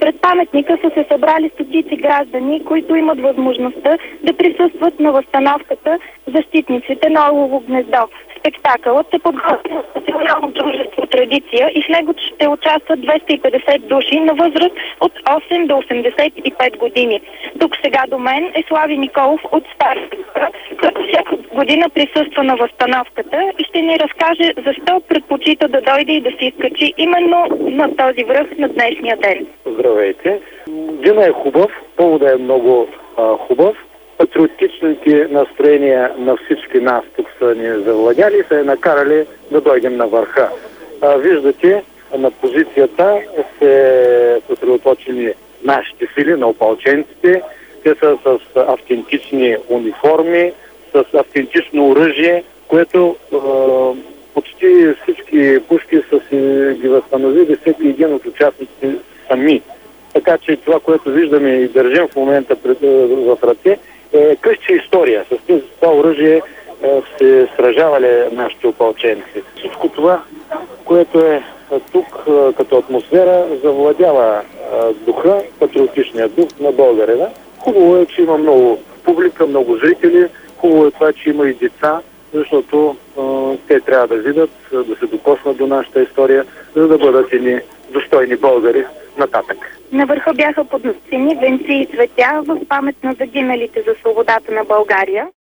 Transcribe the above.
Пред паметника са се събрали стотици граждани, които имат възможността да присъстват на възстановката защитниците на Орлово гнездо. Спектакълът се подготвя от национално дружество Традиция и в него ще участват 250 души на възраст от 8 до 85 години. Тук сега до мен е Слави Николов от Стара Загора, който всяка година присъства на възстановката и ще ни разкаже защо предпочита да дойде и да се изкачи именно на този връх на днешния ден. Здравейте! Денят е хубав, поводът е много хубав. Патриотичните настроения на всички нас тук са ни завладяли и са я накарали да дойдем на върха. Виждате, на позицията се съсредоточени нашите сили, на опълченците. Те са с автентични униформи, с автентично оръжие, което почти всички пушки са си ги възстановили, всеки един от участниците сами. Така че това, което виждаме и държим в момента в ръце, е къща история. С това оръжие се сражавали нашите опълченци. Всичко това, което е тук като атмосфера, завладява духа, патриотичния дух на българина. Хубаво е, че има много публика, много зрители. Хубаво е това, че има и деца, защото те трябва да видят, да се докоснат до нашата история, за да бъдат едни достойни българи нататък. На върха бяха поднесени венци и цветя в памет на загиналите за свободата на България.